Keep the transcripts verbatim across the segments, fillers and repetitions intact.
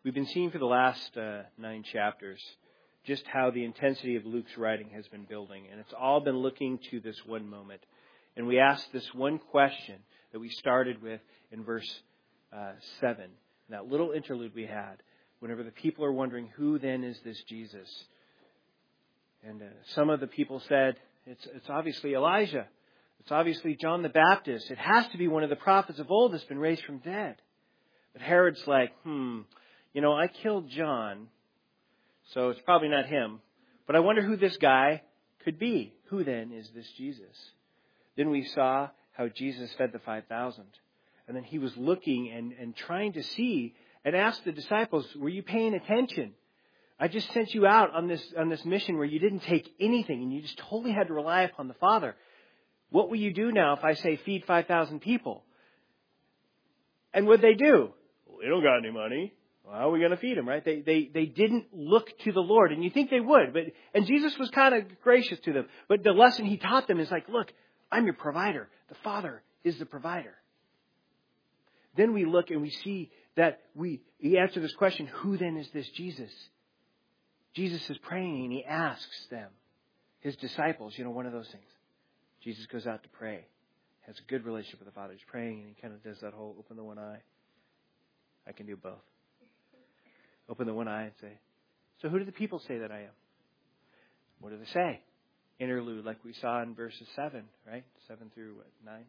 We've been seeing for the last uh, nine chapters just how the intensity of Luke's writing has been building. And it's all been looking to this one moment. And we asked this one question that we started with in verse uh, seven. That little interlude we had. Whenever the people are wondering, who then is this Jesus? And uh, some of the people said, it's, it's obviously Elijah. It's obviously John the Baptist. It has to be one of the prophets of old that's been raised from dead. But Herod's like, hmm, you know, I killed John, so it's probably not him. But I wonder who this guy could be. Who then is this Jesus? Then we saw how Jesus fed the five thousand. And then he was looking and, and trying to see and asked the disciples, were you paying attention? I just sent you out on this on this mission where you didn't take anything and you just totally had to rely upon the Father. What will you do now if I say feed five thousand people? And what'd they do? Well, we don't got any money. Well, how are we going to feed them, right? They, they, they didn't look to the Lord. And you think they would. But and Jesus was kind of gracious to them. But the lesson he taught them is like, look, I'm your provider. The Father is the provider. Then we look and we see that we he answered this question, who then is this Jesus? Jesus is praying and he asks them, his disciples, you know, one of those things. Jesus goes out to pray, has a good relationship with the Father. He's praying and he kind of does that whole open the one eye. I can do both. Open the one eye and say, so who do the people say that I am? What do they say? Interlude, like we saw in verses seven, right? Seven through what, nine?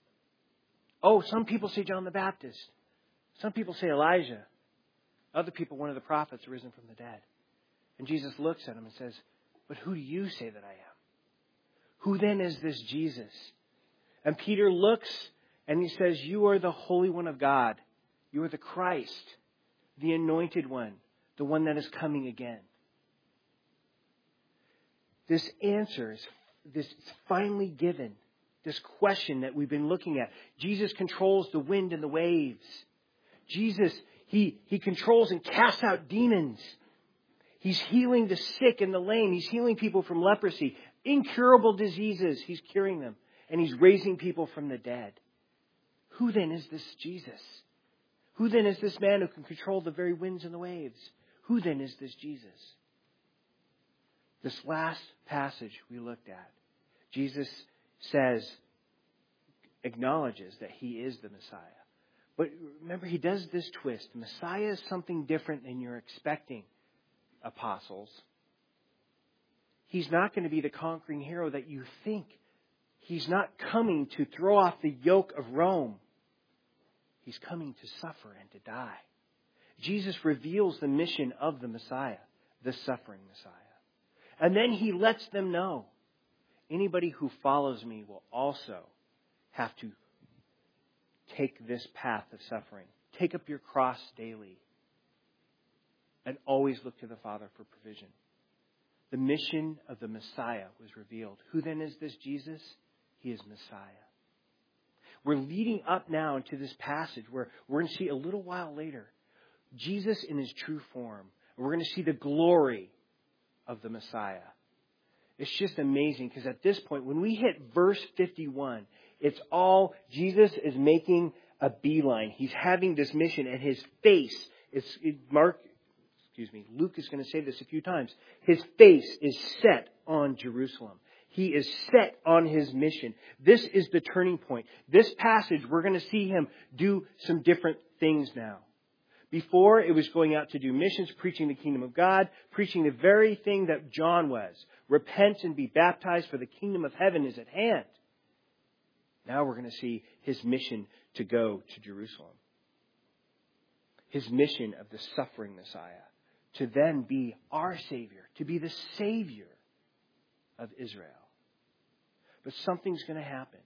Oh, some people say John the Baptist. Some people say Elijah. Other people, one of the prophets risen from the dead. And Jesus looks at him and says, but who do you say that I am? Who then is this Jesus? And Peter looks and he says, you are the Holy One of God. You are the Christ, the Anointed One, the one that is coming again. This answer is this is finally given. This question that we've been looking at. Jesus controls the wind and the waves. Jesus, he, he controls and casts out demons. He's healing the sick and the lame. He's healing people from leprosy. Incurable diseases, he's curing them. And he's raising people from the dead. Who then is this Jesus? Who then is this man who can control the very winds and the waves? Who then is this Jesus? This last passage we looked at, Jesus says, acknowledges that he is the Messiah. But remember, he does this twist. Messiah is something different than you're expecting, apostles. He's not going to be the conquering hero that you think. He's not coming to throw off the yoke of Rome. He's coming to suffer and to die. Jesus reveals the mission of the Messiah, the suffering Messiah. And then he lets them know, anybody who follows me will also have to take this path of suffering. Take up your cross daily. And always look to the Father for provision. The mission of the Messiah was revealed. Who then is this Jesus? He is Messiah. We're leading up now into this passage where we're going to see a little while later Jesus in his true form. We're going to see the glory of the Messiah. It's just amazing because at this point, when we hit verse fifty-one, it's all Jesus is making a beeline. He's having this mission and his face is, Mark, excuse me, Luke is going to say this a few times. His face is set on Jerusalem. He is set on his mission. This is the turning point. This passage, we're going to see him do some different things now. Before, it was going out to do missions, preaching the kingdom of God, preaching the very thing that John was. Repent and be baptized, for the kingdom of heaven is at hand. Now we're going to see his mission to go to Jerusalem. His mission of the suffering Messiah. To then be our Savior. To be the Savior of Israel. But something's going to happen.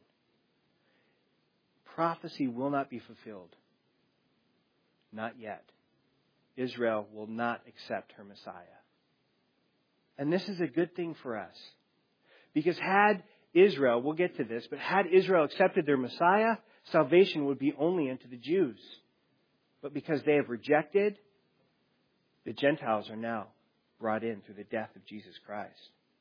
Prophecy will not be fulfilled. Not yet. Israel will not accept her Messiah. And this is a good thing for us. Because had Israel, we'll get to this, but had Israel accepted their Messiah, salvation would be only unto the Jews. But because they have rejected, the Gentiles are now brought in through the death of Jesus Christ.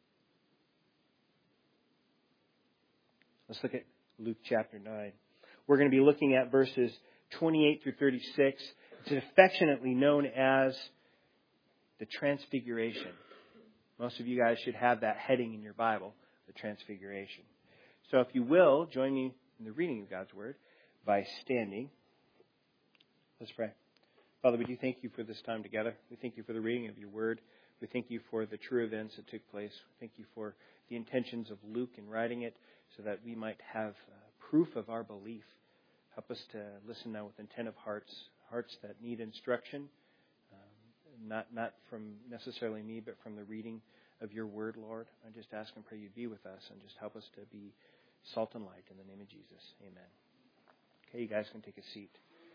Let's look at Luke chapter nine. We're going to be looking at verses twenty-eight through thirty-six. It's affectionately known as the Transfiguration. Most of you guys should have that heading in your Bible, the Transfiguration. So if you will, join me in the reading of God's Word by standing. Let's pray. Father, we do thank you for this time together. We thank you for the reading of your Word. We thank you for the true events that took place. We thank you for the intentions of Luke in writing it so that we might have uh, proof of our belief. Help us to listen now with attentive hearts, hearts that need instruction, um, not not from necessarily me, but from the reading of your Word, Lord. I just ask and pray you be with us and just help us to be salt and light in the name of Jesus. Amen. Okay, you guys can take a seat.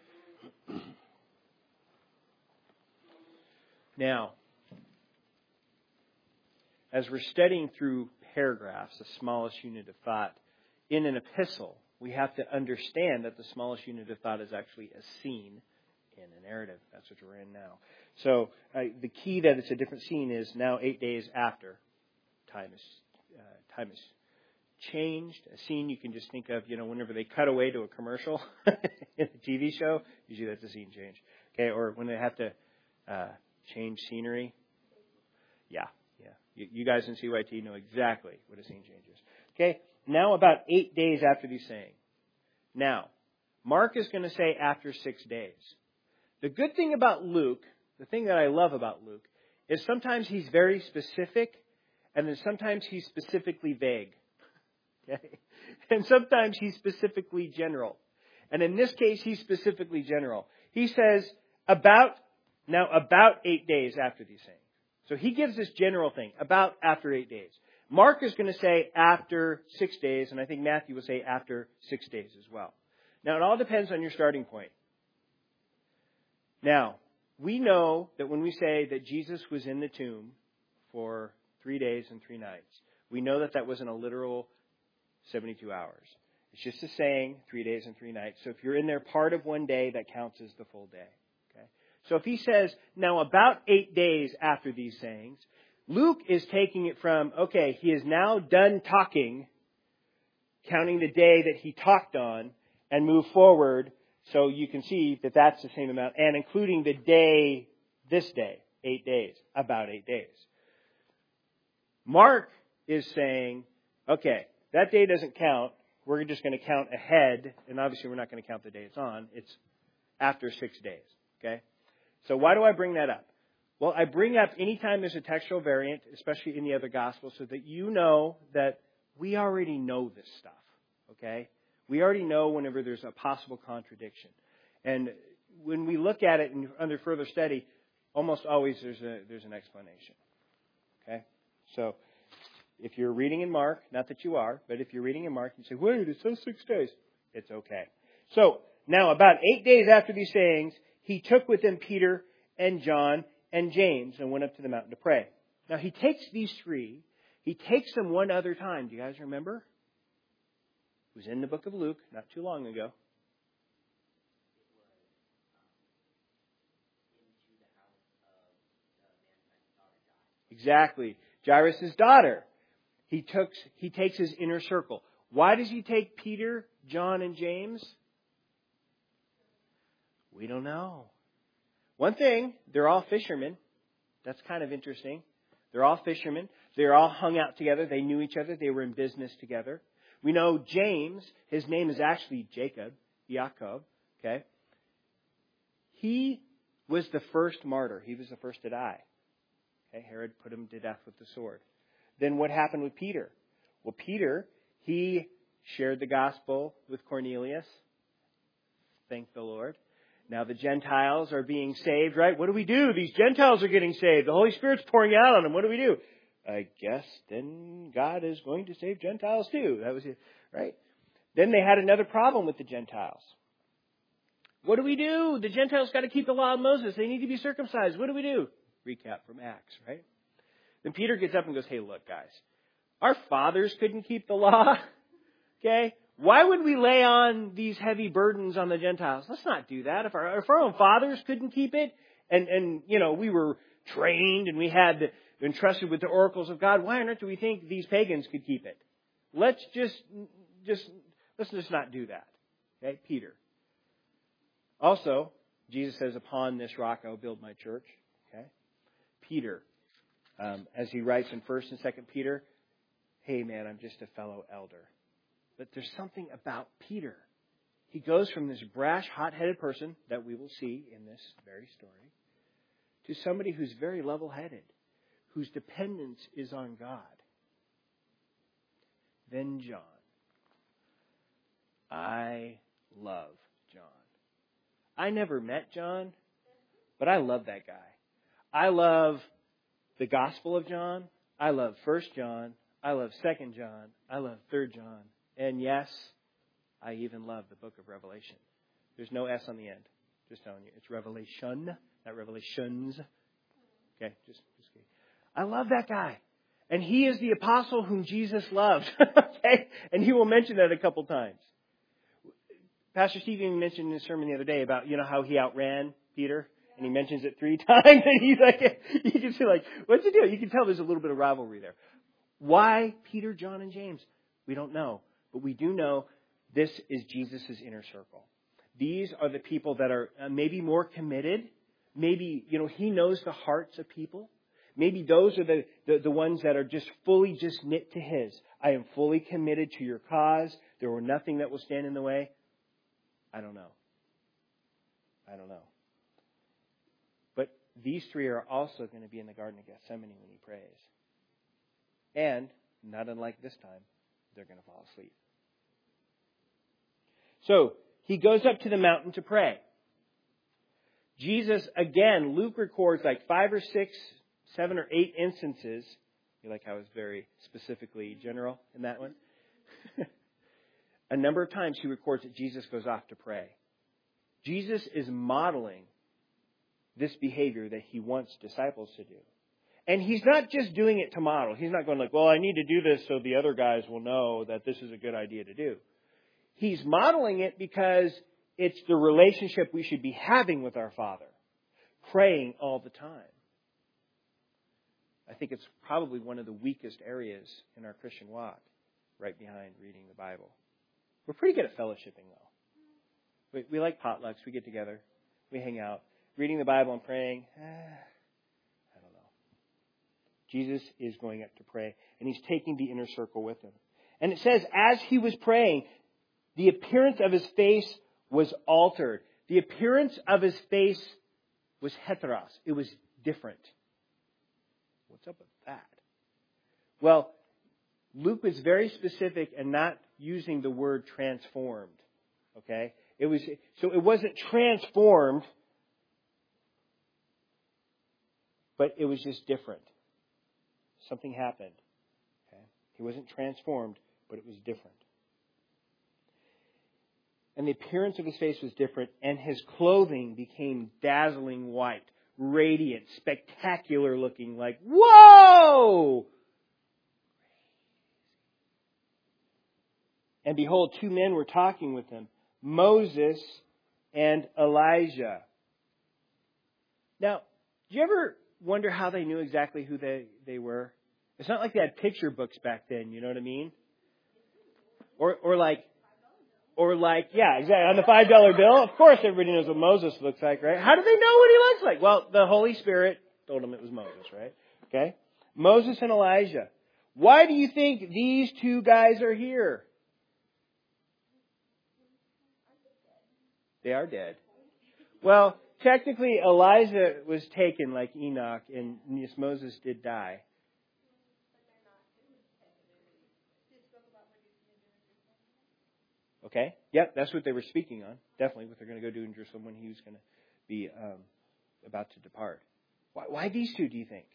Now, as we're studying through paragraphs, the smallest unit of thought, in an epistle, we have to understand that the smallest unit of thought is actually a scene in a narrative. That's what we're in now. So uh, the key that it's a different scene is now eight days after time is uh, time is changed. A scene you can just think of, you know, whenever they cut away to a commercial in a T V show, usually that's a scene change. Okay, or when they have to uh, change scenery. Yeah, yeah. You, you guys in C Y T know exactly what a scene change is. Okay, now about eight days after these sayings. Now, Mark is going to say after six days. The good thing about Luke, the thing that I love about Luke, is sometimes he's very specific, and then sometimes he's specifically vague. Okay? And sometimes he's specifically general. And in this case, he's specifically general. He says, about, now about eight days after these sayings. So he gives this general thing, about after eight days. Mark is going to say after six days, and I think Matthew will say after six days as well. Now, it all depends on your starting point. Now, we know that when we say that Jesus was in the tomb for three days and three nights, we know that that wasn't a literal seventy-two hours. It's just a saying, three days and three nights. So if you're in there part of one day, that counts as the full day. Okay. So if he says, now about eight days after these sayings, Luke is taking it from, okay, he is now done talking, counting the day that he talked on, and move forward. So you can see that that's the same amount, and including the day, this day, eight days, about eight days. Mark is saying, okay, that day doesn't count. We're just going to count ahead, and obviously we're not going to count the day it's on. It's after six days, okay? So why do I bring that up? Well, I bring up anytime there's a textual variant, especially in the other Gospels, so that you know that we already know this stuff, okay? We already know whenever there's a possible contradiction. And when we look at it and under further study, almost always there's a there's an explanation. Okay? So if you're reading in Mark, not that you are, but if you're reading in Mark, you say, wait, it says six days. It's okay. So now about eight days after these sayings, he took with him Peter and John and James and went up to the mountain to pray. Now he takes these three. He takes them one other time. Do you guys remember? It was in the book of Luke not too long ago. Exactly. Jairus' daughter. He took, he takes his inner circle. Why does he take Peter, John, and James? We don't know. One thing, they're all fishermen. That's kind of interesting. They're all fishermen. They're all hung out together. They knew each other. They were in business together. We know James, his name is actually Jacob, Yaakov, okay? He was the first martyr. He was the first to die. Okay, Herod put him to death with the sword. Then what happened with Peter? Well, Peter, he shared the gospel with Cornelius. Thank the Lord. Now the Gentiles are being saved, right? What do we do? These Gentiles are getting saved. The Holy Spirit's pouring out on them. What do we do? I guess then God is going to save Gentiles too. That was it, right? Then they had another problem with the Gentiles. What do we do? The Gentiles got to keep the law of Moses. They need to be circumcised. What do we do? Recap from Acts, right? Then Peter gets up and goes, hey, look, guys. Our fathers couldn't keep the law. Okay? Why would we lay on these heavy burdens on the Gentiles? Let's not do that. If our, if our own fathers couldn't keep it, and, and, you know, we were trained and we had the, entrusted with the oracles of God, why on earth do we think these pagans could keep it? Let's just, just, let's just not do that. Okay, Peter. Also, Jesus says, upon this rock I will build my church. Okay. Peter, um, as he writes in First and Second Peter, hey man, I'm just a fellow elder. But there's something about Peter. He goes from this brash, hot-headed person that we will see in this very story to somebody who's very level-headed, whose dependence is on God. Then John. I love John. I never met John, but I love that guy. I love the Gospel of John. I love First John. I love Second John. I love Third John. And yes, I even love the book of Revelation. There's no S on the end. Just telling you. It's Revelation, not Revelations. Okay, just, just kidding. I love that guy. And he is the apostle whom Jesus loved. Okay? And he will mention that a couple times. Pastor Steve even mentioned in his sermon the other day about, you know, how he outran Peter. And he mentions it three times. And he's like, you can see like, what's the deal? You can tell there's a little bit of rivalry there. Why Peter, John, and James? We don't know. But we do know this is Jesus' inner circle. These are the people that are maybe more committed. Maybe, you know, he knows the hearts of people. Maybe those are the, the, the ones that are just fully just knit to his. I am fully committed to your cause. There will nothing that will stand in the way. I don't know. I don't know. But these three are also going to be in the Garden of Gethsemane when he prays. And, not unlike this time, they're going to fall asleep. So, he goes up to the mountain to pray. Jesus, again, Luke records like five or six, seven or eight instances. You like how it's very specifically general in that one? A number of times he records that Jesus goes off to pray. Jesus is modeling this behavior that he wants disciples to do. And he's not just doing it to model. He's not going like, well, I need to do this so the other guys will know that this is a good idea to do. He's modeling it because it's the relationship we should be having with our Father. Praying all the time. I think it's probably one of the weakest areas in our Christian walk, right behind reading the Bible. We're pretty good at fellowshipping, though. We, we like potlucks. We get together. We hang out. Reading the Bible and praying, eh, I don't know. Jesus is going up to pray, and he's taking the inner circle with him. And it says, as he was praying, the appearance of his face was altered. The appearance of his face was heteros. It was different. What's up with that? Well, Luke was very specific and not using the word transformed. Okay? It was so it wasn't transformed, but it was just different. Something happened. Okay? He wasn't transformed, but it was different. And the appearance of his face was different, and his clothing became dazzling white, radiant, spectacular looking, like, whoa! And behold, two men were talking with him, Moses and Elijah. Now, do you ever wonder how they knew exactly who they, they were? It's not like they had picture books back then, you know what I mean? Or or like, or like, yeah, exactly. On the five dollar bill, of course everybody knows what Moses looks like, right? How do they know what he looks like? Well, the Holy Spirit told them it was Moses, right? Okay? Moses and Elijah. Why do you think these two guys are here? They are dead. Well, technically Elijah was taken like Enoch, and yes, Moses did die. Okay? Yep, that's what they were speaking on. Definitely what they're going to go do in Jerusalem when he was going to be um, about to depart. Why, why these two, do you think?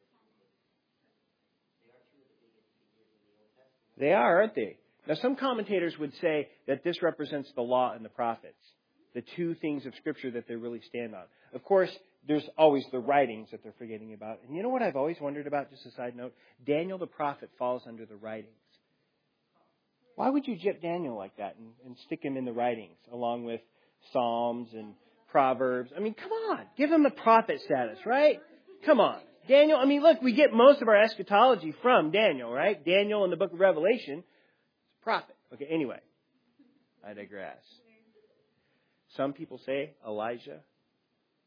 They are, aren't they? Now, some commentators would say that this represents the law and the prophets. The two things of Scripture that they really stand on. Of course, there's always the writings that they're forgetting about. And you know what I've always wondered about, just a side note? Daniel the prophet falls under the writings. Why would you gyp Daniel like that and, and stick him in the writings along with Psalms and Proverbs? I mean, come on. Give him a prophet status, right? Come on. Daniel, I mean, look, we get most of our eschatology from Daniel, right? Daniel in the book of Revelation is a prophet. Okay, anyway, I digress. Some people say Elijah.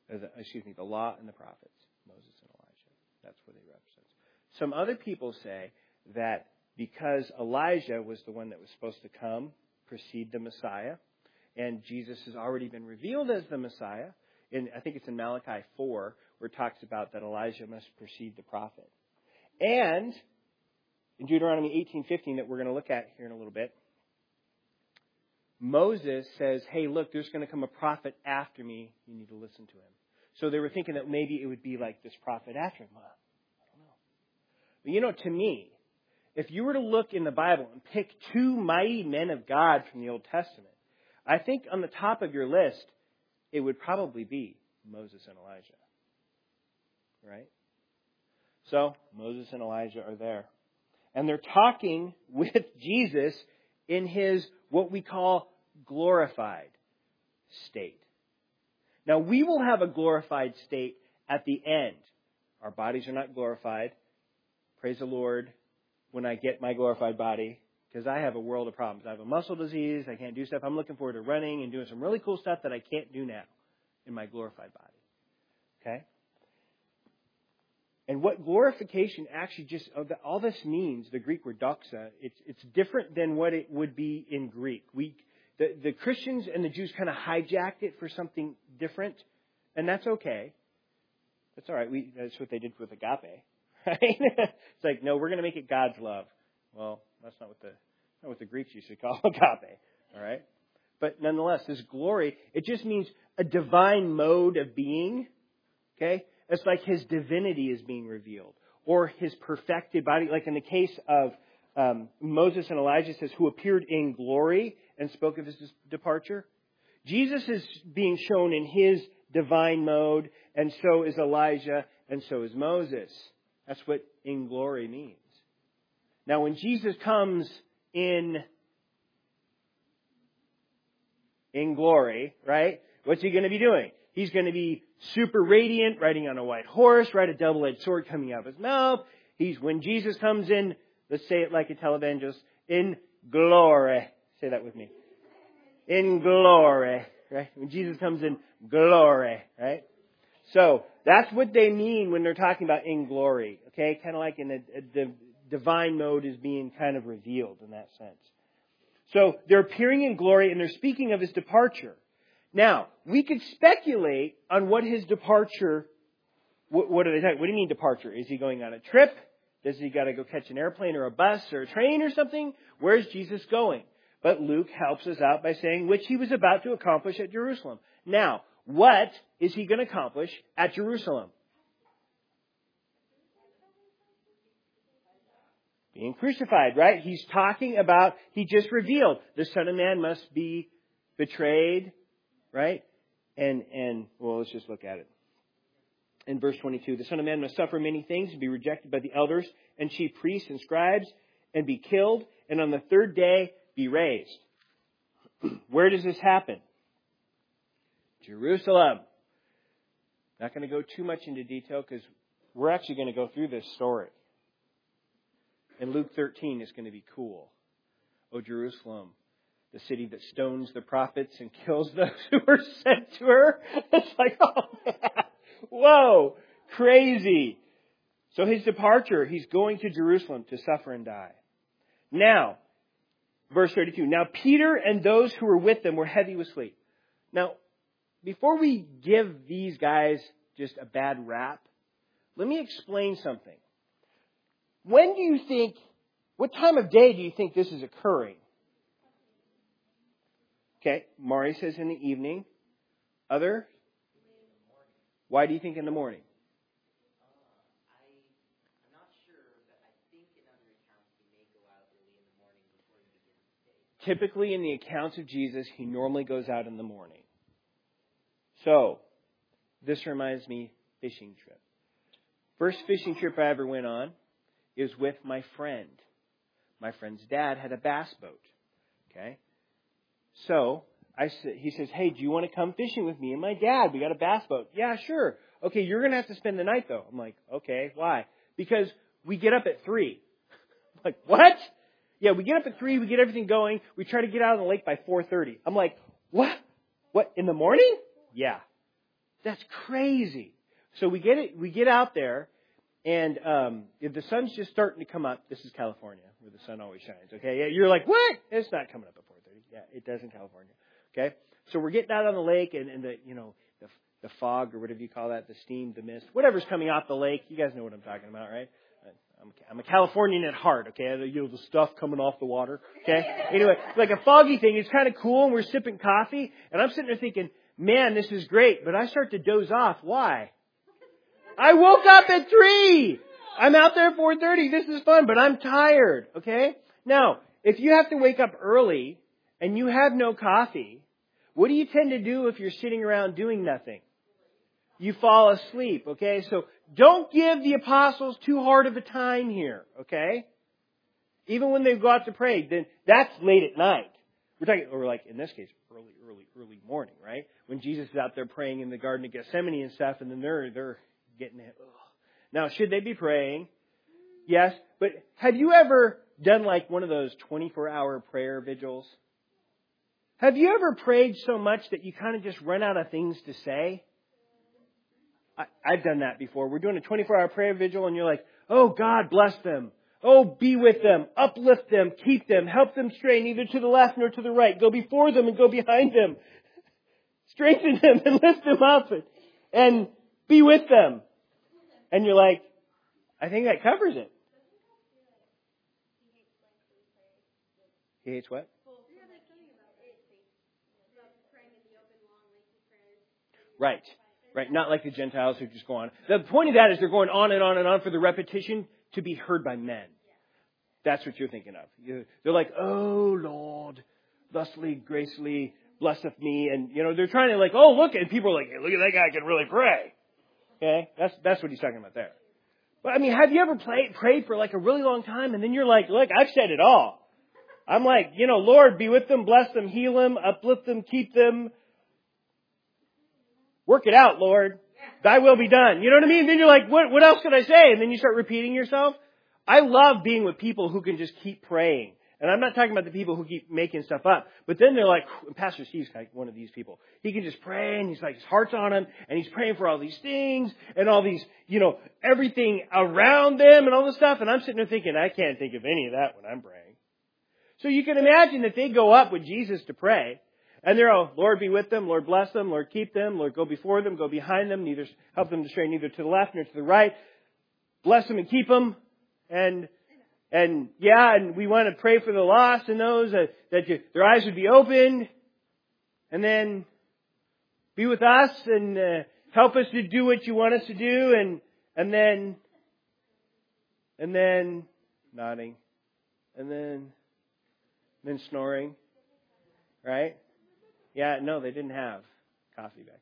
Uh, the, excuse me, the law and the prophets, Moses and Elijah. That's what they represent. Some other people say that because Elijah was the one that was supposed to come, precede the Messiah, and Jesus has already been revealed as the Messiah, in, I think it's in Malachi four, where it talks about that Elijah must precede the prophet. And in Deuteronomy eighteen fifteen, that we're going to look at here in a little bit, Moses says, hey, look, there's going to come a prophet after me. You need to listen to him. So they were thinking that maybe it would be like this prophet after him. Well, I don't know. But you know, to me, if you were to look in the Bible and pick two mighty men of God from the Old Testament, I think on the top of your list, it would probably be Moses and Elijah. Right? So, Moses and Elijah are there. And they're talking with Jesus in his, what we call, glorified state. Now, we will have a glorified state at the end. Our bodies are not glorified. Praise the Lord when I get my glorified body, because I have a world of problems. I have a muscle disease. I can't do stuff. I'm looking forward to running and doing some really cool stuff that I can't do now in my glorified body. Okay? And what glorification actually just, all this means, the Greek word doxa, it's, it's different than what it would be in Greek. We, the, the Christians and the Jews kind of hijacked it for something different, and that's okay. That's all right. We, that's what they did with agape, right? It's like, no, we're going to make it God's love. Well, that's not what the, not what the Greeks used to call agape, all right? But nonetheless, this glory, it just means a divine mode of being, okay? It's like his divinity is being revealed, or his perfected body. Like in the case of um, Moses and Elijah, it says, who appeared in glory and spoke of his departure. Jesus is being shown in his divine mode, and so is Elijah, and so is Moses. That's what in glory means. Now, when Jesus comes in in glory, right? What's he going to be doing? He's going to be super radiant, riding on a white horse, right? A double-edged sword coming out of his mouth. He's, when Jesus comes in, let's say it like a televangelist, in glory. Say that with me. In glory, right? When Jesus comes in glory, right? So, that's what they mean when they're talking about in glory, okay? Kind of like in a, a, the divine mode is being kind of revealed in that sense. So, they're appearing in glory and they're speaking of his departure. Now, we could speculate on what his departure, what, what are they talking? What do you mean departure? Is he going on a trip? Does he got to go catch an airplane or a bus or a train or something? Where's Jesus going? But Luke helps us out by saying which he was about to accomplish at Jerusalem. Now, what is he going to accomplish at Jerusalem? Being crucified, right? He's talking about, he just revealed, the Son of Man must be betrayed, right? And, and, well, let's just look at it. In verse twenty-two, the Son of Man must suffer many things and be rejected by the elders and chief priests and scribes and be killed and on the third day be raised. Where does this happen? Jerusalem. Not going to go too much into detail because we're actually going to go through this story. And Luke thirteen is going to be cool. Oh, Jerusalem, the city that stones the prophets and kills those who were sent to her. It's like, oh man, whoa, crazy. So his departure, he's going to Jerusalem to suffer and die. Now, verse thirty-two, now Peter and those who were with them were heavy with sleep. Now, before we give these guys just a bad rap, let me explain something. When do you think, what time of day do you think this is occurring? Okay, Mari says in the evening. Other? Why do you think in the morning? Uh, I, I'm not sure, but I think in other accounts he may go out early in the morning before he begins the day. Typically in the accounts of Jesus, he normally goes out in the morning. So, this reminds me, fishing trip. First fishing trip I ever went on is with my friend. My friend's dad had a bass boat. Okay? So, I said, he says, hey, do you want to come fishing with me and my dad? We got a bass boat. Yeah, sure. Okay, you're going to have to spend the night, though. I'm like, okay, why? Because we get up at three. I'm like, what? Yeah, we get up at three. We get everything going. We try to get out of the lake by four thirty. I'm like, what? What, in the morning? Yeah. That's crazy. So we get it. We get out there, and um, if the sun's just starting to come up, this is California, where the sun always shines. Okay, yeah, you're like, what? It's not coming up at four thirty. Yeah, it does in California. Okay, so we're getting out on the lake, and, and the you know the the fog or whatever you call that, the steam, the mist, whatever's coming off the lake. You guys know what I'm talking about, right? I'm, I'm a Californian at heart, okay? You know, the stuff coming off the water, okay? Anyway, like a foggy thing. It's kind of cool, and we're sipping coffee, and I'm sitting there thinking, man, this is great. But I start to doze off. Why? I woke up at three. I'm out there at four thirty. This is fun, but I'm tired, okay? Now, if you have to wake up early and you have no coffee, what do you tend to do if you're sitting around doing nothing? You fall asleep, okay? So don't give the apostles too hard of a time here, okay? Even when they go out to pray, then that's late at night. We're talking, or like in this case, early, early, early morning, right? When Jesus is out there praying in the Garden of Gethsemane and stuff, and then they're they're getting it. Ugh. Now, should they be praying? Yes, but have you ever done like one of those twenty-four hour prayer vigils? Have you ever prayed so much that you kind of just run out of things to say? I, I've done that before. We're doing a twenty-four hour prayer vigil, and you're like, oh, God, bless them. Oh, be with them, uplift them, keep them, help them stray neither to the left nor to the right. Go before them and go behind them. Strengthen them and lift them up and, and be with them. And you're like, I think that covers it. He hates what? Right. Right. Not like the Gentiles who just go on. The point of that is they're going on and on and on for the repetition to be heard by men. That's what you're thinking of. They're like, oh, Lord, thusly, gracefully, blesseth me. And, you know, they're trying to like, oh, look. And people are like, hey, look at that guy can really pray. Okay? That's that's what he's talking about there. But, I mean, have you ever played, prayed for like a really long time? And then you're like, look, I've said it all. I'm like, you know, Lord, be with them, bless them, heal them, uplift them, keep them. Work it out, Lord. Thy will be done. You know what I mean? Then you're like, what, what else could I say? And then you start repeating yourself. I love being with people who can just keep praying. And I'm not talking about the people who keep making stuff up. But then they're like, Pastor Steve's like one of these people. He can just pray, and he's like, his heart's on him, and he's praying for all these things, and all these, you know, everything around them, and all this stuff. And I'm sitting there thinking, I can't think of any of that when I'm praying. So you can imagine that they go up with Jesus to pray. And they're all, Lord, be with them, Lord, bless them, Lord, keep them, Lord, go before them, go behind them, neither help them to stray neither to the left nor to the right. Bless them and keep them. And, and yeah, and we want to pray for the lost and those that, that you, their eyes would be opened. And then be with us and uh, help us to do what you want us to do. And, and then, and then nodding. And then, then snoring. Right? Yeah, no, they didn't have coffee back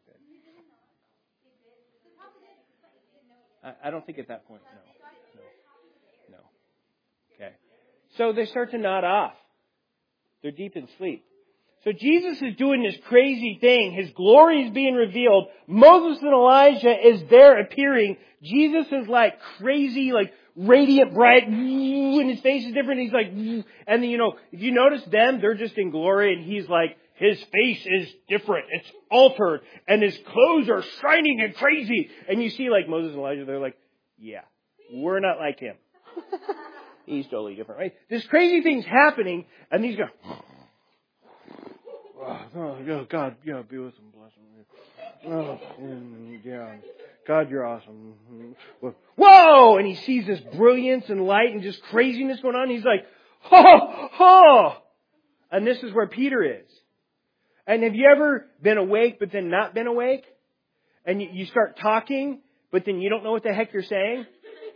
then. I, I don't think at that point, no. No. No. Okay. So they start to nod off. They're deep in sleep. So Jesus is doing this crazy thing. His glory is being revealed. Moses and Elijah is there appearing. Jesus is like crazy, like radiant, bright, and his face is different. He's like, and then, you know, if you notice them, they're just in glory, and he's like, his face is different. It's altered. And his clothes are shining and crazy. And you see like Moses and Elijah, they're like, yeah, we're not like him. He's totally different, right? This crazy thing's happening. And these guys, oh, God, yeah, be with them, bless them. Oh, yeah, God, you're awesome. Whoa! And he sees this brilliance and light and just craziness going on. He's like, oh, oh. And this is where Peter is. And have you ever been awake but then not been awake? And you, you start talking, but then you don't know what the heck you're saying?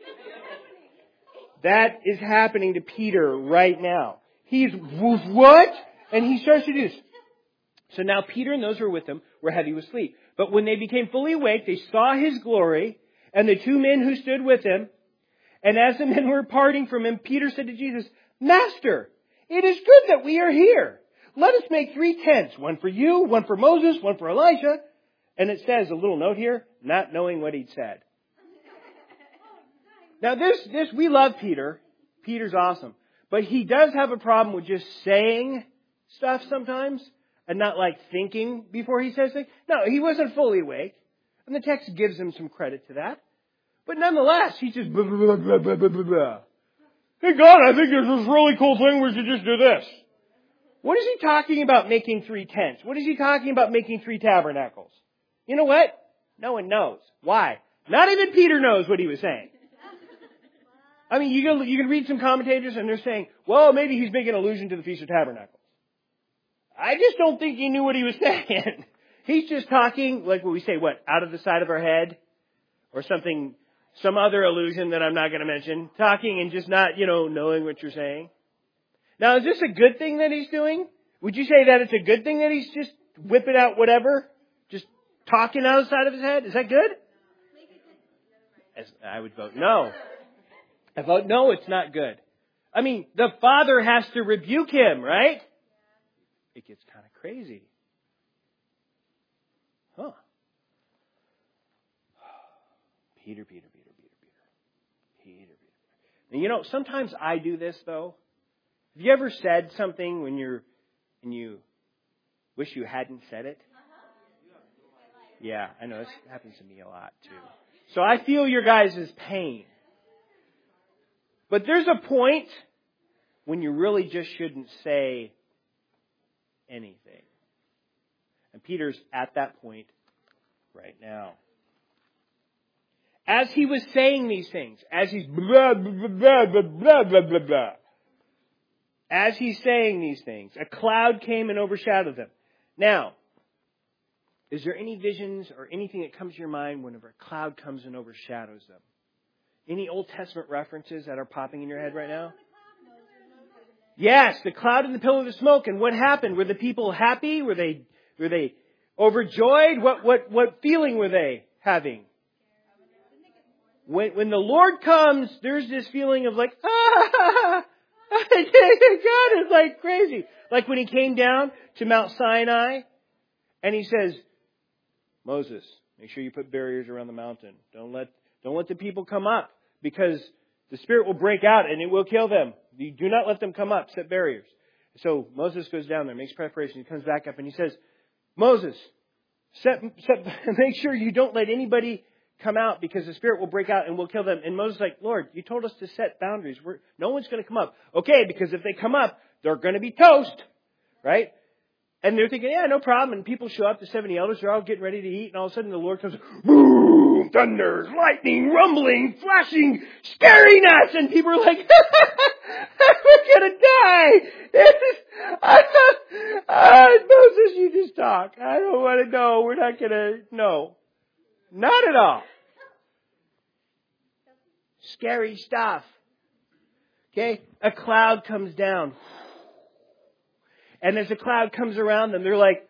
That is happening to Peter right now. He's, what? And he starts to do this. So now Peter and those who were with him were heavy with sleep. But when they became fully awake, they saw his glory and the two men who stood with him. And as the men were parting from him, Peter said to Jesus, Master, it is good that we are here. Let us make three tents, one for you, one for Moses, one for Elijah. And it says, a little note here, not knowing what he'd said. Now this, this, we love Peter. Peter's awesome. But he does have a problem with just saying stuff sometimes and not like thinking before he says things. No, he wasn't fully awake. And the text gives him some credit to that. But nonetheless, he says, blah, blah, blah, blah, blah, blah, blah. Hey God, I think there's this really cool thing we should just do this. What is he talking about making three tents? What is he talking about making three tabernacles? You know what? No one knows. Why? Not even Peter knows what he was saying. I mean, you can, you can read some commentators and they're saying, well, maybe he's making allusion to the Feast of Tabernacles. I just don't think he knew what he was saying. He's just talking, like what we say, what, out of the side of our head? Or something, some other allusion that I'm not going to mention. Talking and just not, you know, knowing what you're saying. Now, is this a good thing that he's doing? Would you say that it's a good thing that he's just whipping out whatever? Just talking out of the side of his head? Is that good? As I would vote no. I vote no, it's not good. I mean, the father has to rebuke him, right? It gets kind of crazy. Huh. Peter, Peter, Peter, Peter, Peter. Peter, Peter. Now, you know, sometimes I do this, though. Have you ever said something when you're, and you wish you hadn't said it? Yeah, I know. This happens to me a lot, too. So I feel your guys' pain. But there's a point when you really just shouldn't say anything. And Peter's at that point right now. As he was saying these things, as he's blah, blah, blah, blah, blah, blah, blah, blah. As he's saying these things, a cloud came and overshadowed them. Now, is there any visions or anything that comes to your mind whenever a cloud comes and overshadows them? Any Old Testament references that are popping in your head right now? Yes, the cloud and the pillar of smoke. And what happened? Were the people happy? Were they were they overjoyed? What what what feeling were they having? When when the Lord comes, there's this feeling of like, ah, God is like crazy. Like when he came down to Mount Sinai and he says, Moses, make sure you put barriers around the mountain. Don't let don't let the people come up. Because the Spirit will break out and it will kill them. You do not let them come up. Set barriers. So Moses goes down there, makes preparation. He comes back up and he says, Moses, set, set, make sure you don't let anybody come out because the Spirit will break out and will kill them. And Moses is like, Lord, you told us to set boundaries. We're, no one's going to come up. Okay, because if they come up, they're going to be toast. Right? And they're thinking, yeah, no problem. And people show up, the seventy elders, they're all getting ready to eat. And all of a sudden the Lord comes, boom, thunder, lightning, rumbling, flashing, scaring us. And people are like, we're going to die. This is, uh, uh, Moses, you just talk. I don't want to know. We're not going to, no. Not at all. Scary stuff. Okay? A cloud comes down. And as the cloud comes around them, they're like,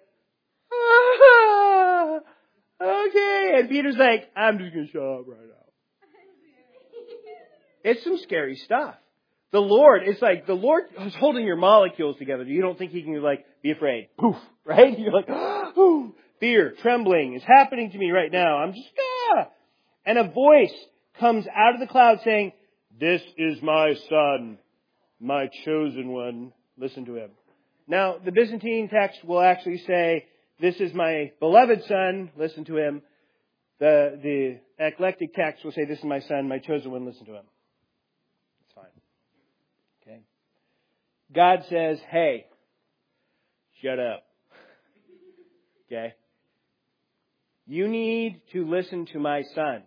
ah, okay. And Peter's like, I'm just going to show up right now. It's some scary stuff. The Lord, it's like the Lord is holding your molecules together. You don't think he can like be afraid. Poof, right? You're like, oh, fear, trembling is happening to me right now. I'm just, ah. And a voice comes out of the cloud saying, this is my son, my chosen one. Listen to him. Now, the Byzantine text will actually say, this is my beloved son, listen to him. The, the eclectic text will say, this is my son, my chosen one, listen to him. It's fine. Okay. God says, hey, shut up. Okay. You need to listen to my son,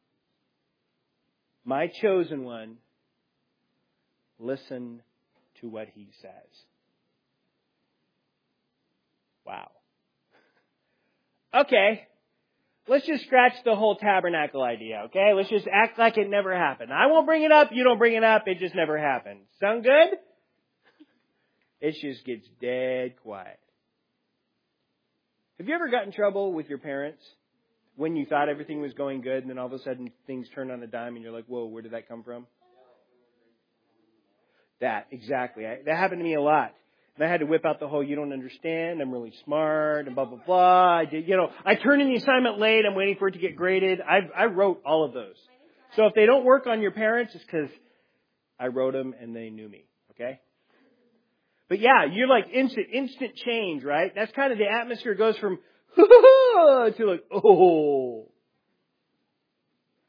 my chosen one. Listen to what he says. Wow. Okay. Let's just scratch the whole tabernacle idea, okay? Let's just act like it never happened. I won't bring it up. You don't bring it up. It just never happened. Sound good? It just gets dead quiet. Have you ever got in trouble with your parents when you thought everything was going good and then all of a sudden things turn on a dime and you're like, whoa, where did that come from? That, exactly. I, that happened to me a lot. And I had to whip out the whole, you don't understand, I'm really smart, and blah, blah, blah. I did, you know, I turned in the assignment late, I'm waiting for it to get graded. I I wrote all of those. So if they don't work on your parents, it's because I wrote them and they knew me, okay? But yeah, you're like instant, instant change, right? That's kind of the atmosphere. It goes from, to like, oh,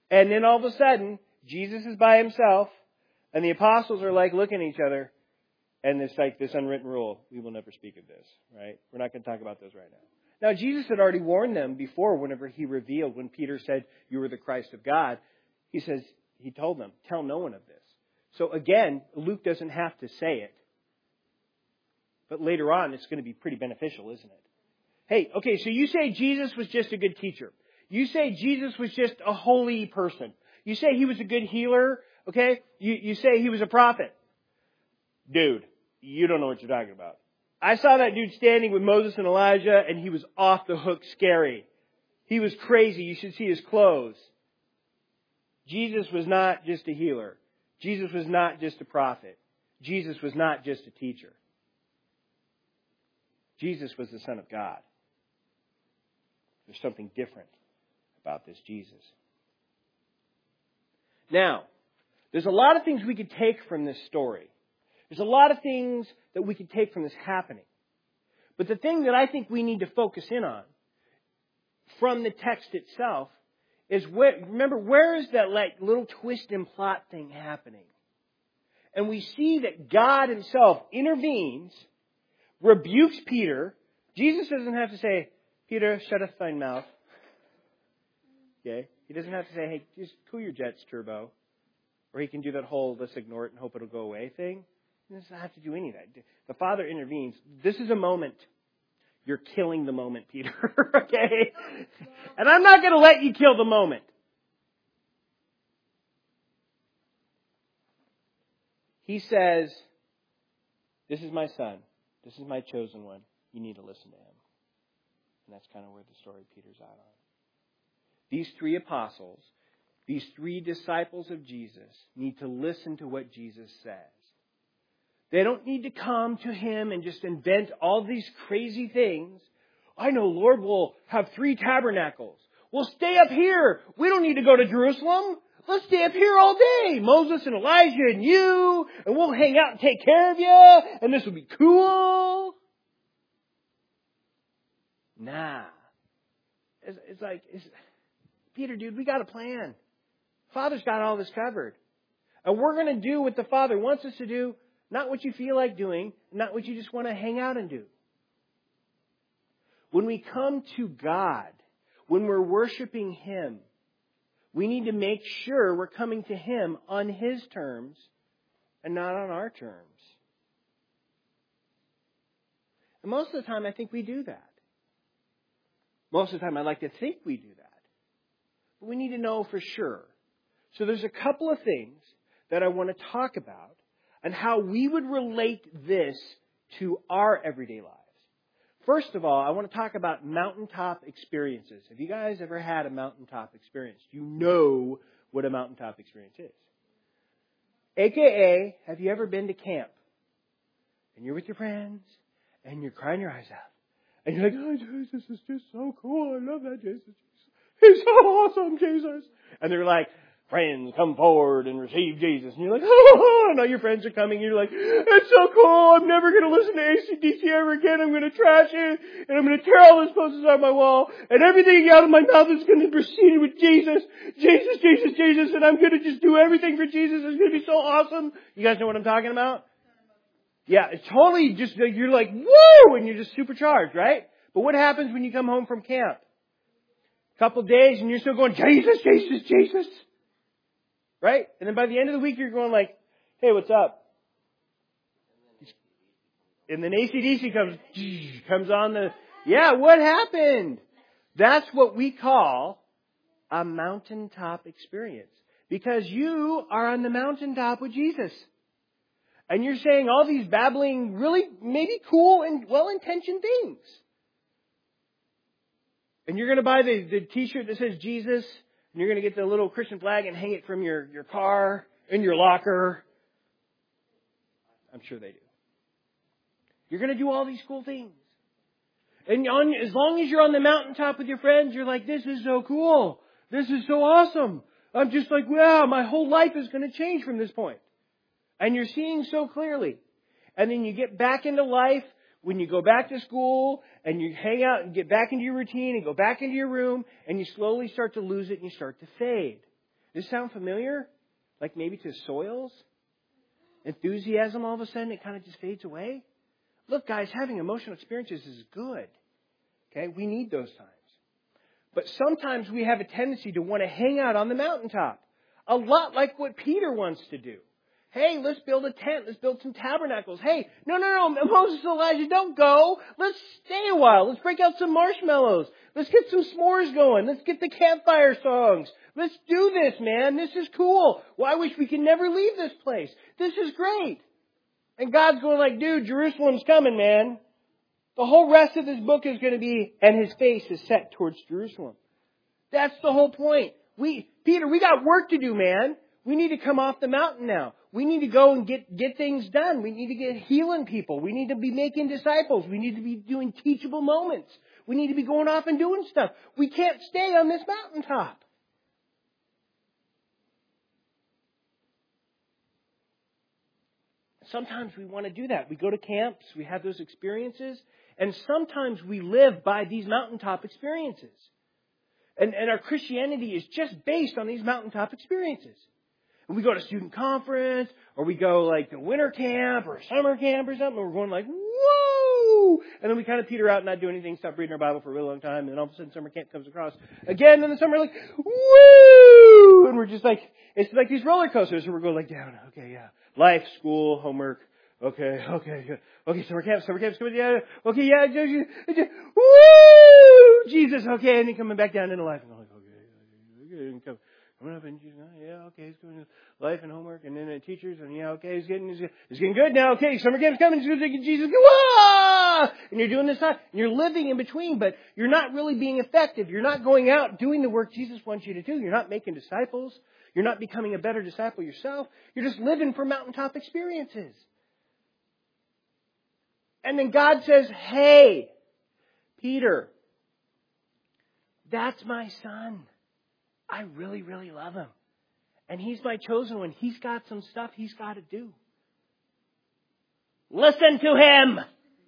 And then all of a sudden, Jesus is by himself, and the apostles are like looking at each other, and it's like this unwritten rule: we will never speak of this, right? We're not going to talk about those right now. Now, Jesus had already warned them before, whenever he revealed, when Peter said, "You are the Christ of God," he says, he told them, "Tell no one of this." So again, Luke doesn't have to say it. But later on, it's going to be pretty beneficial, isn't it? Hey, okay, so you say Jesus was just a good teacher. You say Jesus was just a holy person. You say he was a good healer, okay? You, you say he was a prophet. Dude, you don't know what you're talking about. I saw that dude standing with Moses and Elijah, and he was off the hook scary. He was crazy. You should see his clothes. Jesus was not just a healer. Jesus was not just a prophet. Jesus was not just a teacher. Jesus was the Son of God. There's something different about this Jesus. Now, there's a lot of things we could take from this story. There's a lot of things that we could take from this happening. But the thing that I think we need to focus in on from the text itself is, where, remember, where is that like little twist and plot thing happening? And we see that God himself intervenes, rebukes Peter. Jesus doesn't have to say, "Peter, shut up thine mouth." Okay? He doesn't have to say, "Hey, just cool your jets, turbo." Or he can do that whole "let's ignore it and hope it'll go away" thing. He doesn't have to do any of that. The Father intervenes. This is a moment. You're killing the moment, Peter. Okay? And I'm not going to let you kill the moment. He says, "This is my son. This is my chosen one. You need to listen to him." And that's kind of where the story peters out on. These three apostles, these three disciples of Jesus, need to listen to what Jesus says. They don't need to come to him and just invent all these crazy things. "I know, Lord, we'll have three tabernacles. We'll stay up here. We don't need to go to Jerusalem. Let's stay up here all day. Moses and Elijah and you, and we'll hang out and take care of you, and this will be cool." Nah. It's, it's like, it's, Peter, dude, we got a plan. Father's got all this covered. And we're going to do what the Father wants us to do, not what you feel like doing, not what you just want to hang out and do. When we come to God, when we're worshiping him, we need to make sure we're coming to him on his terms and not on our terms. And most of the time, I think we do that. Most of the time, I like to think we do that. But we need to know for sure. So there's a couple of things that I want to talk about and how we would relate this to our everyday lives. First of all, I want to talk about mountaintop experiences. Have you guys ever had a mountaintop experience? You know what a mountaintop experience is. A K A, have you ever been to camp? And you're with your friends, and you're crying your eyes out. And you're like, "Oh, Jesus is just so cool. I love that Jesus. He's so awesome, Jesus." And they're like, "Friends, come forward and receive Jesus." And you're like, "Oh," and all your friends are coming. And you're like, "It's so cool. I'm never going to listen to A C D C ever again. I'm going to trash it. And I'm going to tear all those posters off my wall. And everything out of my mouth is going to proceed with Jesus. Jesus, Jesus, Jesus. And I'm going to just do everything for Jesus. It's going to be so awesome." You guys know what I'm talking about? Yeah, it's totally just, you're like, woo! And you're just supercharged, right? But what happens when you come home from camp? A couple of days and you're still going, "Jesus, Jesus, Jesus." Right? And then by the end of the week, you're going like, "Hey, what's up?" And then A C D C comes, comes on the, yeah, what happened? That's what we call a mountaintop experience. Because you are on the mountaintop with Jesus. And you're saying all these babbling, really maybe cool and well-intentioned things. And you're going to buy the, the t-shirt that says Jesus. And you're going to get the little Christian flag and hang it from your, your car, in your locker. I'm sure they do. You're going to do all these cool things. And on, as long as you're on the mountaintop with your friends, you're like, "This is so cool. This is so awesome. I'm just like, wow, my whole life is going to change from this point." And you're seeing so clearly. And then you get back into life when you go back to school and you hang out and get back into your routine and go back into your room and you slowly start to lose it and you start to fade. Does this sound familiar? Like maybe to soils? Enthusiasm, all of a sudden, it kind of just fades away? Look, guys, having emotional experiences is good. Okay? We need those times. But sometimes we have a tendency to want to hang out on the mountaintop. A lot like what Peter wants to do. Hey, let's build a tent. Let's build some tabernacles. Hey, no, no, no, Moses and Elijah, don't go. Let's stay a while. Let's break out some marshmallows. Let's get some s'mores going. Let's get the campfire songs. Let's do this, man. This is cool. Well, I wish we could never leave this place. This is great. And God's going like, dude, Jerusalem's coming, man. The whole rest of this book is going to be, and his face is set towards Jerusalem. That's the whole point. We, Peter, we got work to do, man. We need to come off the mountain now. We need to go and get, get things done. We need to get healing people. We need to be making disciples. We need to be doing teachable moments. We need to be going off and doing stuff. We can't stay on this mountaintop. Sometimes we want to do that. We go to camps. We have those experiences. And sometimes we live by these mountaintop experiences. And, and our Christianity is just based on these mountaintop experiences. And we go to student conference, or we go like to winter camp or summer camp or something, and we're going like, whoa! And then we kind of peter out and not do anything, stop reading our Bible for a really long time, and then all of a sudden summer camp comes across again in the summer, like, woo! And we're just like, it's like these roller coasters, and we're going like down, okay, yeah. Life, school, homework, okay, okay, good. Okay, summer camp, summer camp's coming, yeah, okay, yeah, woo! Jesus, okay, and then coming back down into life, and I'm like, okay, okay, and come. Coming up and Jesus, oh, yeah, okay, he's going to life and homework, and then uh, teachers, and yeah, okay, he's getting, he's, he's getting good now, okay, summer camp's coming, Jesus, wah! And you're doing this stuff, and you're living in between, but you're not really being effective. You're not going out doing the work Jesus wants you to do. You're not making disciples. You're not becoming a better disciple yourself. You're just living for mountaintop experiences. And then God says, hey, Peter, that's my son. I really, really love him. And he's my chosen one. He's got some stuff he's got to do. Listen to him.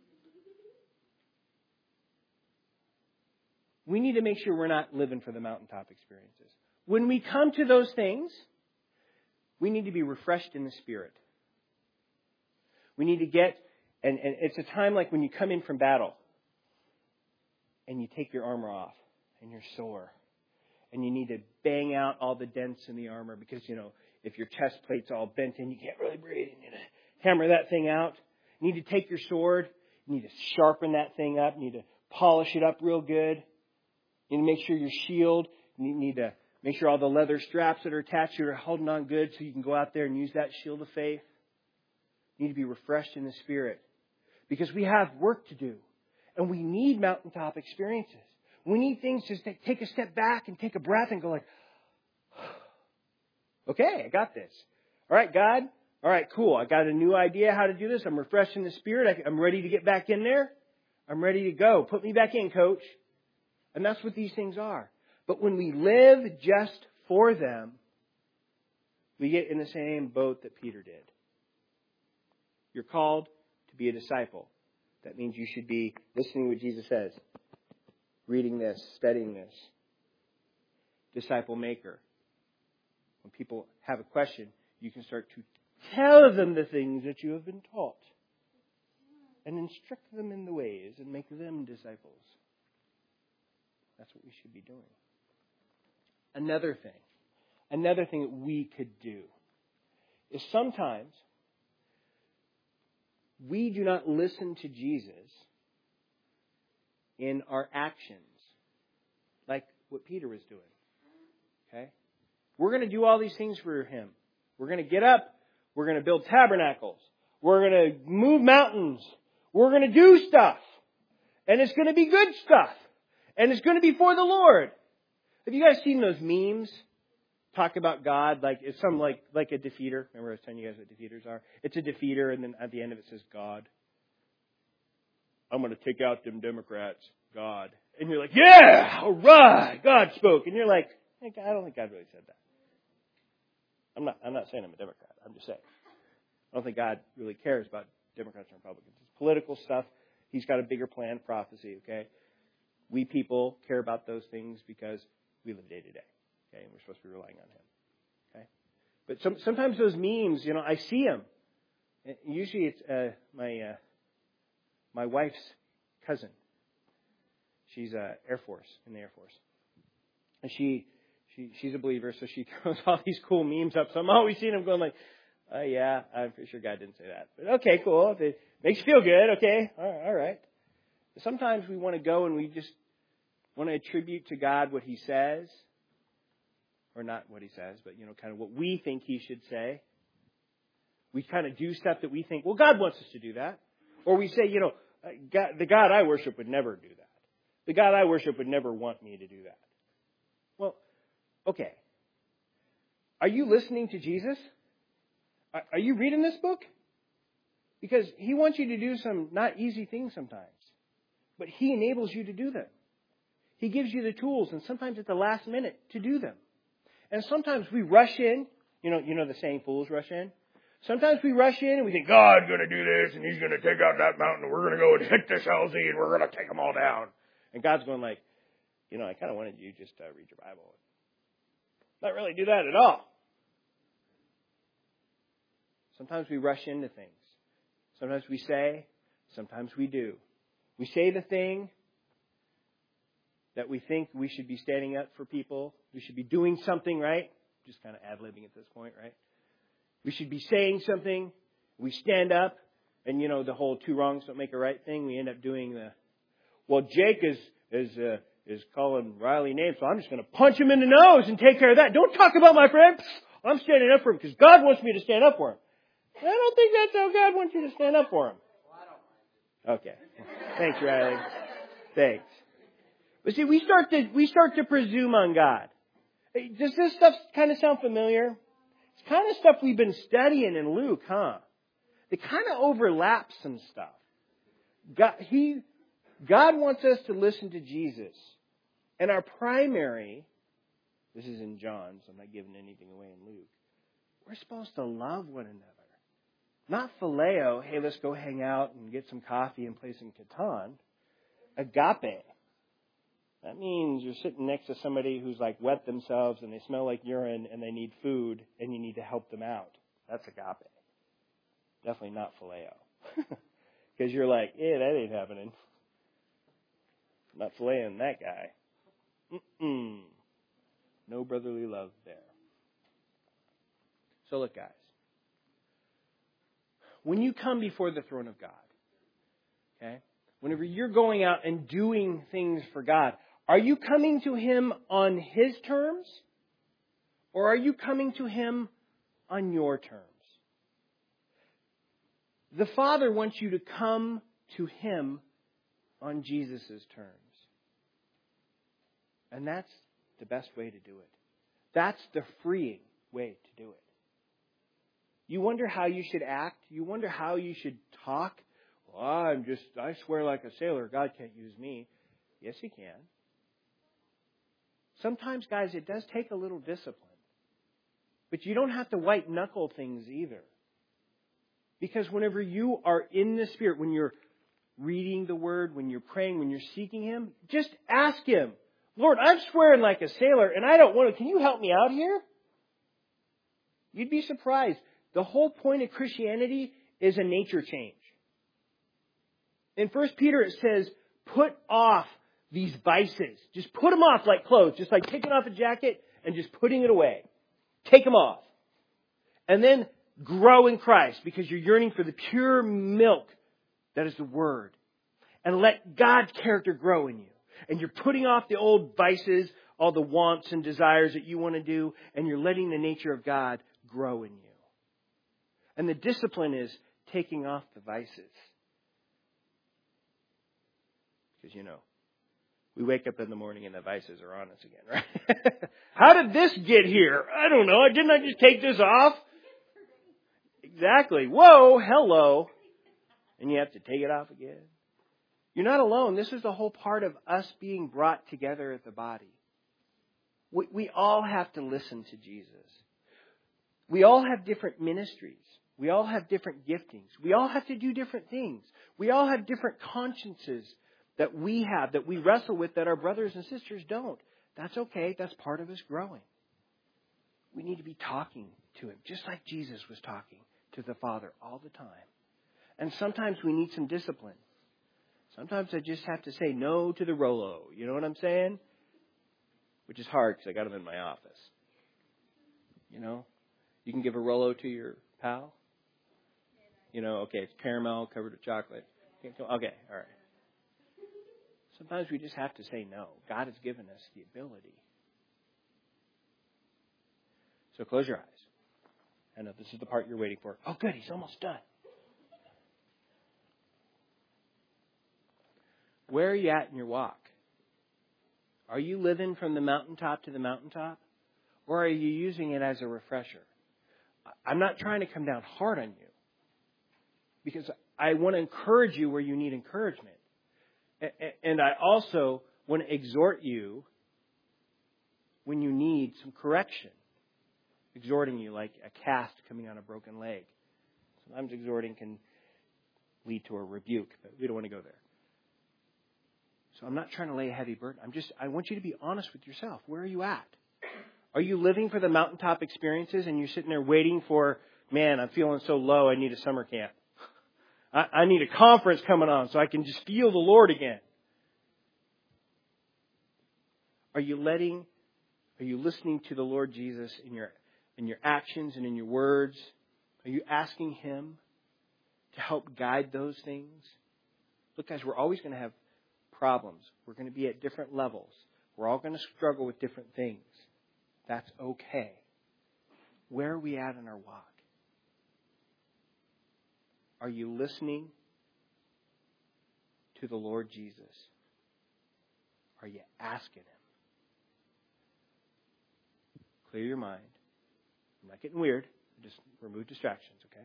We need to make sure we're not living for the mountaintop experiences. When we come to those things, we need to be refreshed in the Spirit. We need to get, and, and it's a time like when you come in from battle and you take your armor off and you're sore. And you need to bang out all the dents in the armor because, you know, if your chest plate's all bent in, you can't really breathe. You need to hammer that thing out. You need to take your sword. You need to sharpen that thing up. You need to polish it up real good. You need to make sure your shield, you need to make sure all the leather straps that are attached to it are holding on good so you can go out there and use that shield of faith. You need to be refreshed in the Spirit because we have work to do. And we need mountaintop experiences. We need things to take a step back and take a breath and go like, okay, I got this. All right, God. All right, cool. I got a new idea how to do this. I'm refreshed in the Spirit. I'm ready to get back in there. I'm ready to go. Put me back in, Coach. And that's what these things are. But when we live just for them, we get in the same boat that Peter did. You're called to be a disciple. That means you should be listening to what Jesus says. Reading this, studying this. Disciple maker. When people have a question, you can start to tell them the things that you have been taught. And instruct them in the ways and make them disciples. That's what we should be doing. Another thing. Another thing that we could do is sometimes we do not listen to Jesus in our actions, like what Peter was doing. Okay? We're going to do all these things for him. We're going to get up. We're going to build tabernacles. We're going to move mountains. We're going to do stuff. And it's going to be good stuff. And it's going to be for the Lord. Have you guys seen those memes? Talk about God like it's some like like a defeater. Remember I was telling you guys what defeaters are? It's a defeater, and then at the end of it says God. I'm going to take out them Democrats, God. And you're like, yeah, all right, God spoke. And you're like, hey, I don't think God really said that. I'm not, I'm not saying I'm a Democrat. I'm just saying. I don't think God really cares about Democrats and Republicans. It's political stuff. He's got a bigger plan, prophecy, okay? We people care about those things because we live day to day, okay? And we're supposed to be relying on Him. Okay? But some, sometimes those memes, you know, I see them. Usually it's uh, my uh, my wife's cousin. She's uh, Air Force, in the Air Force. And she, she she's a believer, so she throws all these cool memes up. So I'm always seeing them going like, oh, yeah, I'm pretty sure God didn't say that. But okay, cool. It makes you feel good. Okay, all right. Sometimes we want to go and we just want to attribute to God what He says. Or not what He says, but, you know, kind of what we think He should say. We kind of do stuff that we think, well, God wants us to do that. Or we say, you know, God, the God I worship would never do that. The God I worship would never want me to do that. Well, okay. Are you listening to Jesus? Are you reading this book? Because He wants you to do some not easy things sometimes. But He enables you to do them. He gives you the tools, and sometimes at the last minute, to do them. And sometimes we rush in. You know, you know the saying, fools rush in? Sometimes we rush in and we think, God's going to do this, and He's going to take out that mountain, and we're going to go and hit this L Z, and we're going to take them all down. And God's going like, you know, I kind of wanted you just to read your Bible. Not really do that at all. Sometimes we rush into things. Sometimes we say, sometimes we do. We say the thing that we think we should be standing up for people. We should be doing something, right? Just kind of ad-libbing at this point, right? We should be saying something. We stand up. And, you know, the whole two wrongs don't make a right thing. We end up doing the, well, Jake is is uh, is calling Riley names, so I'm just going to punch him in the nose and take care of that. Don't talk about my friend. I'm standing up for him because God wants me to stand up for him. I don't think that's how God wants you to stand up for him. Okay. Thanks, Riley. Thanks. But see, we start to we start to presume on God. Does this stuff kind of sound familiar? It's kind of stuff we've been studying in Luke, huh? They kind of overlap some stuff. God, he, God wants us to listen to Jesus. And our primary, this is in John, so I'm not giving anything away in Luke. We're supposed to love one another. Not phileo, hey, let's go hang out and get some coffee and play some Catan. Agape. That means you're sitting next to somebody who's like wet themselves and they smell like urine and they need food and you need to help them out. That's agape. Definitely not phileo. Because you're like, yeah, that ain't happening. I'm not phileoing that guy. Mm-mm. No brotherly love there. So look, guys. When you come before the throne of God, okay, whenever you're going out and doing things for God, are you coming to Him on His terms? Or are you coming to Him on your terms? The Father wants you to come to Him on Jesus' terms. And that's the best way to do it. That's the freeing way to do it. You wonder how you should act? You wonder how you should talk? Well, I'm just, I swear like a sailor, God can't use me. Yes, He can. Sometimes, guys, it does take a little discipline. But you don't have to white knuckle things either. Because whenever you are in the Spirit, when you're reading the Word, when you're praying, when you're seeking Him, just ask Him, Lord, I'm swearing like a sailor and I don't want to, can you help me out here? You'd be surprised. The whole point of Christianity is a nature change. In First Peter it says, put off these vices. Just put them off like clothes. Just like taking off a jacket and just putting it away. Take them off. And then grow in Christ because you're yearning for the pure milk that is the Word. And let God's character grow in you. And you're putting off the old vices, all the wants and desires that you want to do, and you're letting the nature of God grow in you. And the discipline is taking off the vices. Because, you know, we wake up in the morning and the vices are on us again, right? How did this get here? I don't know. Didn't I just take this off? Exactly. Whoa, hello. And you have to take it off again. You're not alone. This is the whole part of us being brought together as the body. We, we all have to listen to Jesus. We all have different ministries. We all have different giftings. We all have to do different things. We all have different consciences that we have, that we wrestle with, that our brothers and sisters don't. That's okay. That's part of us growing. We need to be talking to Him, just like Jesus was talking to the Father all the time. And sometimes we need some discipline. Sometimes I just have to say no to the Rolo. You know what I'm saying? Which is hard because I got them in my office. You know? You can give a Rolo to your pal? You know, okay, it's caramel covered with chocolate. Okay, all right. Sometimes we just have to say no. God has given us the ability. So close your eyes. I know this is the part you're waiting for. Oh, good, he's almost done. Where are you at in your walk? Are you living from the mountaintop to the mountaintop? Or are you using it as a refresher? I'm not trying to come down hard on you. Because I want to encourage you where you need encouragement. And I also want to exhort you when you need some correction. Exhorting you like a cast coming on a broken leg. Sometimes exhorting can lead to a rebuke, but we don't want to go there. So I'm not trying to lay a heavy burden. I'm just, I want you to be honest with yourself. Where are you at? Are you living for the mountaintop experiences and you're sitting there waiting for, man, I'm feeling so low, I need a summer camp. I, I need a conference coming on so I can just feel the Lord again. Are you letting, are you listening to the Lord Jesus in your, in your actions and in your words? Are you asking Him to help guide those things? Look, guys, we're always going to have problems. We're going to be at different levels. We're all going to struggle with different things. That's okay. Where are we at in our walk? Are you listening to the Lord Jesus? Are you asking Him? Clear your mind. I'm not getting weird. Just remove distractions, okay?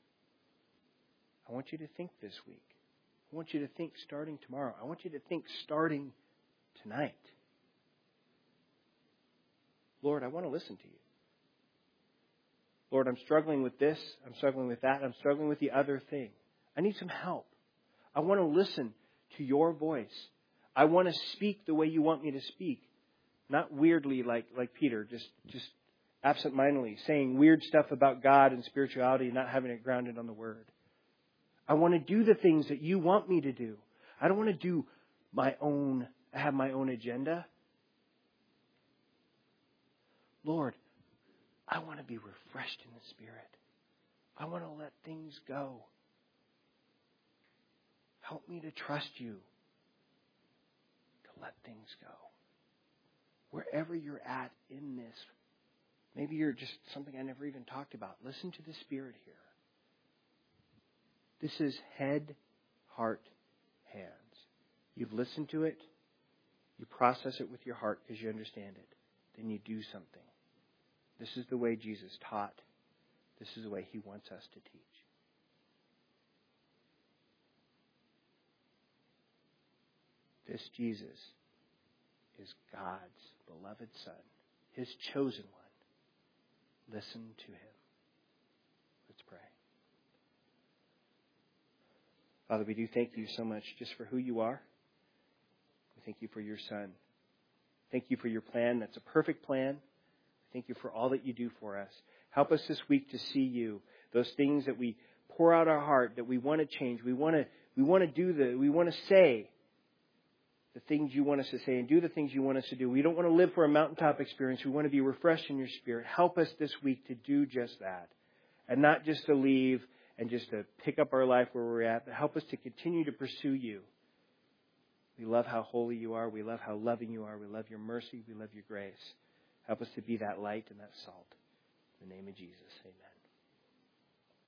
I want you to think this week. I want you to think starting tomorrow. I want you to think starting tonight. Lord, I want to listen to you. Lord, I'm struggling with this. I'm struggling with that. I'm struggling with the other thing. I need some help. I want to listen to your voice. I want to speak the way you want me to speak. Not weirdly like, like Peter, just, just absentmindedly saying weird stuff about God and spirituality and not having it grounded on the Word. I want to do the things that you want me to do. I don't want to do my own, have my own agenda. Lord, I want to be refreshed in the Spirit. I want to let things go. Help me to trust you to let things go. Wherever you're at in this, maybe you're just something I never even talked about. Listen to the Spirit here. This is head, heart, hands. You've listened to it. You process it with your heart because you understand it. Then you do something. This is the way Jesus taught. This is the way He wants us to teach. This Jesus is God's beloved Son, His chosen one. Listen to Him. Let's pray. Father, we do thank you so much just for who you are. We thank you for your Son. Thank you for your plan. That's a perfect plan. Thank you for all that you do for us. Help us this week to see you. Those things that we pour out our heart, that we want to change. We want to, we want to do the, we want to say the things you want us to say and do the things you want us to do. We don't want to live for a mountaintop experience. We want to be refreshed in your Spirit. Help us this week to do just that. And not just to leave and just to pick up our life where we're at, but help us to continue to pursue you. We love how holy you are. We love how loving you are. We love your mercy. We love your grace. Help us to be that light and that salt. In the name of Jesus, amen.